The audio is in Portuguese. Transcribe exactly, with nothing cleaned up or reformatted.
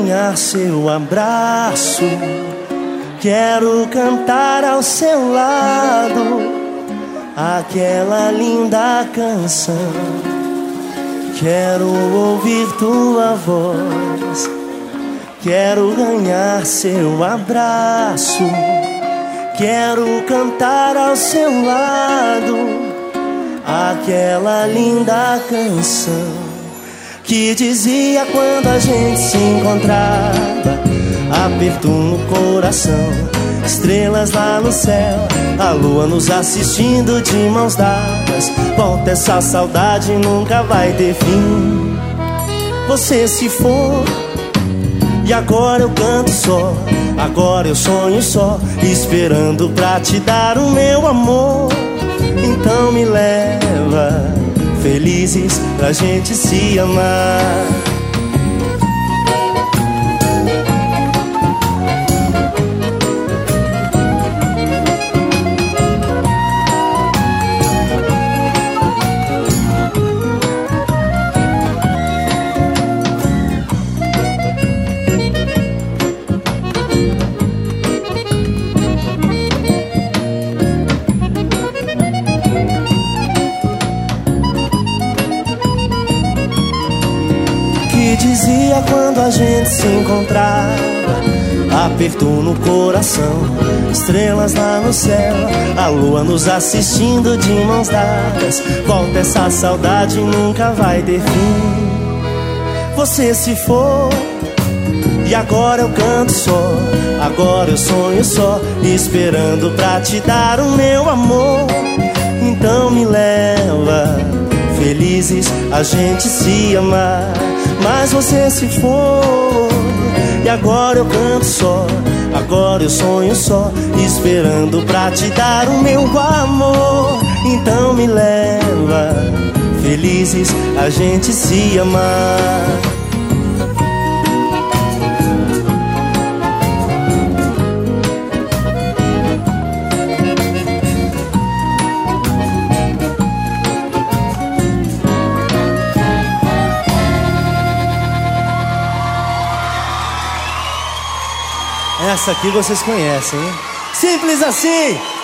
ganhar seu abraço, quero cantar ao seu lado aquela linda canção. Quero ouvir tua voz, quero ganhar seu abraço, quero cantar ao seu lado aquela linda canção que dizia quando a gente se encontrava, aperto no coração, estrelas lá no céu, a lua nos assistindo de mãos dadas. Volta, essa saudade nunca vai ter fim. Você se for e agora eu canto só, agora eu sonho só, esperando pra te dar o meu amor. Então me leva, felizes pra gente se amar. Dizia quando a gente se encontrava, aperto no coração, estrelas lá no céu, a lua nos assistindo de mãos dadas. Volta, essa saudade nunca vai ter fim. Você se for e agora eu canto só, agora eu sonho só, esperando pra te dar o meu amor. Então me leva, felizes a gente se amar. Mas você se for e agora eu canto só, agora eu sonho só, esperando pra te dar o meu amor. Então me leva, felizes a gente se amar. Essa aqui vocês conhecem, hein? Simples assim!